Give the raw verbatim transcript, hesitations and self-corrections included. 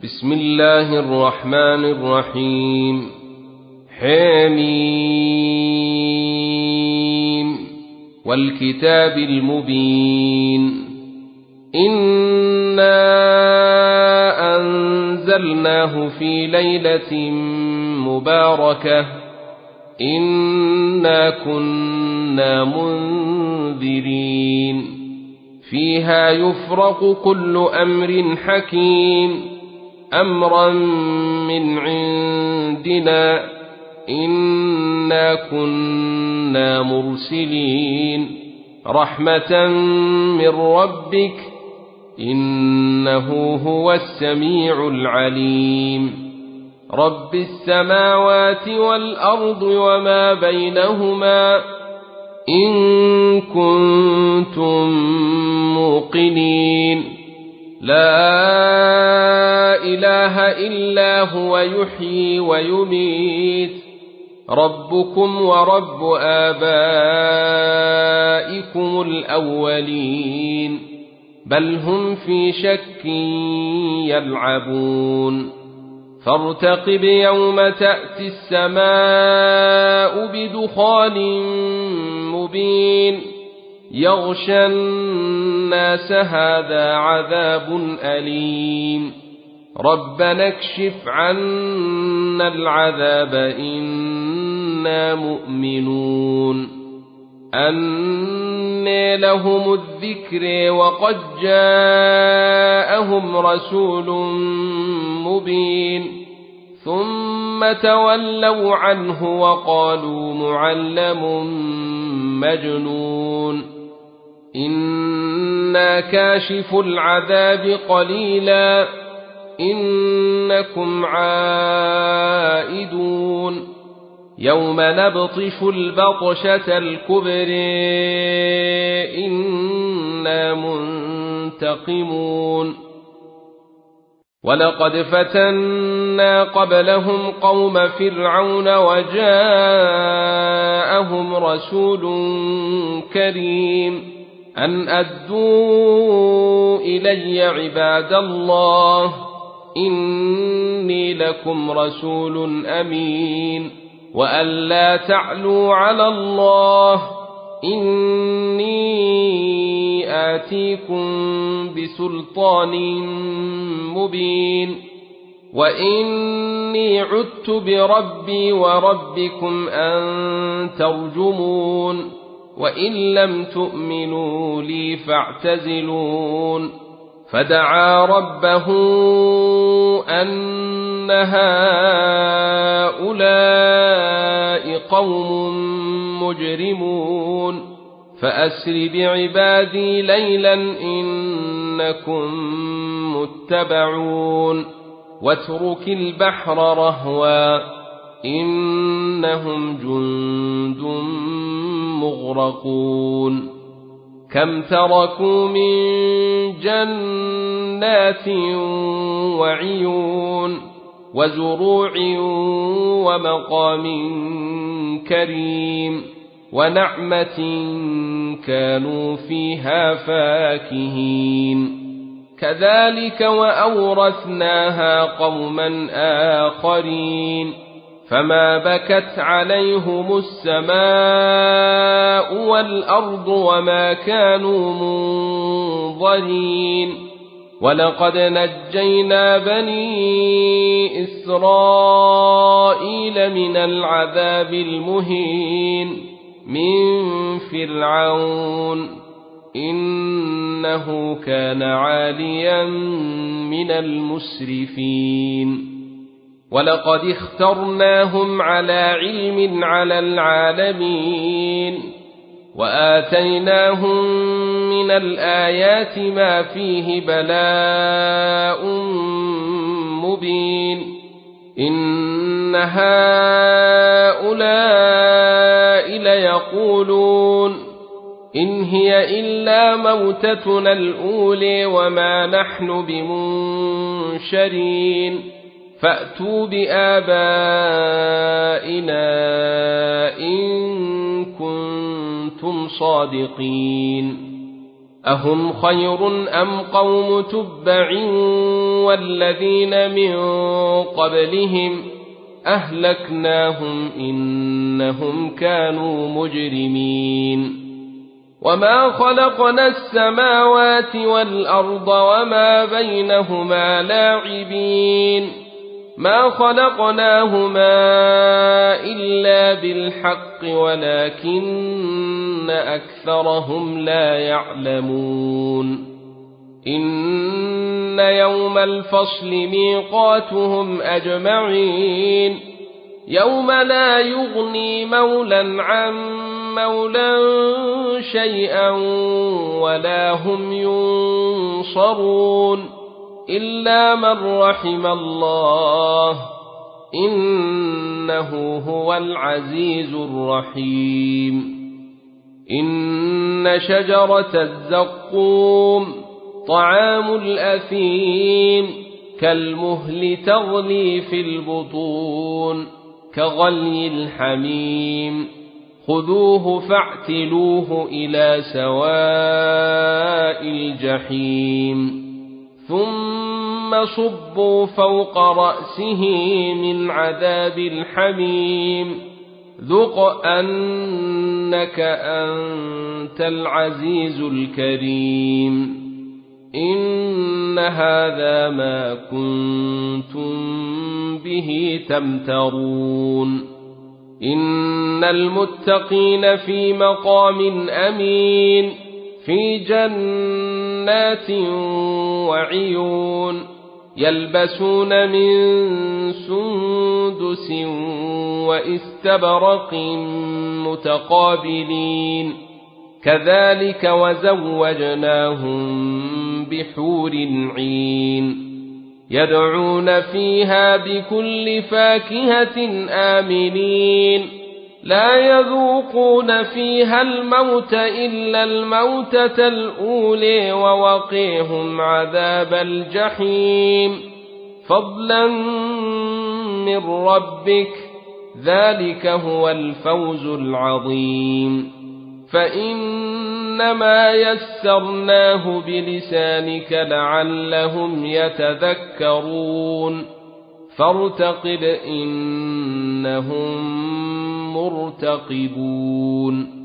بسم الله الرحمن الرحيم. حميم والكتاب المبين. إنا أنزلناه في ليلة مباركة إنا كنا منذرين فيها يفرق كل أمر حكيم أمرا من عندنا إنا كنا مرسلين رحمة من ربك إنه هو السميع العليم رب السماوات والأرض وما بينهما إن كنتم موقنين لا إله إلا هو يحيي ويميت ربكم ورب آبائكم الأولين بل هم في شك يلعبون فارتقب يوم تأتي السماء بدخان مبين يغشى الناس هذا عذاب أليم ربنا اكشف عنا العذاب إنا مؤمنون أنى لهم الذكر وقد جاءهم رسول مبين ثم تولوا عنه وقالوا معلم مجنون إنا كاشف العذاب قليلا إنكم عائدون يوم نبطش البطشة الكبر إنا منتقمون ولقد فتنا قبلهم قوم فرعون وجاءهم رسول كريم أن أدوا إلي عباد الله إني لكم رسول أمين وأن لا تعلوا على الله إني آتيكم بسلطان مبين وإني عدت بربي وربكم أن ترجمون وإن لم تؤمنوا لي فاعتزلون فدعا ربه أن هؤلاء قوم مجرمون فأسر بعبادي ليلا إنكم متبعون واترك البحر رهوا إنهم جند مغرقون كم تركوا من جنات وعيون وزروع ومقام كريم ونعمة كانوا فيها فاكهين كذلك وأورثناها قوما آخرين فما بكت عليهم السماء والأرض وما كانوا منظرين ولقد نجينا بني إسرائيل من العذاب المهين من فرعون إنه كان عاليا من المسرفين ولقد اخترناهم على علم على العالمين وآتيناهم من الآيات ما فيه بلاء مبين إن هؤلاء ليقولون إن هي إلا موتتنا الأولى وما نحن بمنشرين فأتوا بآبائنا إن كنتم صادقين أهم خير أم قوم تبع والذين من قبلهم أهلكناهم إنهم كانوا مجرمين وما خلقنا السماوات والأرض وما بينهما لاعبين ما خلقناهما إلا بالحق ولكن أكثرهم لا يعلمون إن يوم الفصل ميقاتهم أجمعين يوم لا يغني مولى عن مولى شيئا ولا هم ينصرون إلا من رحم الله إنه هو العزيز الرحيم إن شجرة الزقوم طعام الأثيم كالمهل تغلي في البطون كغلي الحميم خذوه فاعتلوه إلى سواء الجحيم ثم صبوا فوق رأسه من عذاب الحميم ذق أنك أنت العزيز الكريم إن هذا ما كنتم به تمترون إن المتقين في مقام أمين في جنات وعيون يلبسون من سندس واستبرق متقابلين كذلك وزوجناهم بحور عين يدعون فيها بكل فاكهة آمنين لا يذوقون فيها الموت إلا الموتة الأولى ووقيهم عذاب الجحيم فضلا من ربك ذلك هو الفوز العظيم فإنما يسرناه بلسانك لعلهم يتذكرون فارتقب إنهم مرتقبون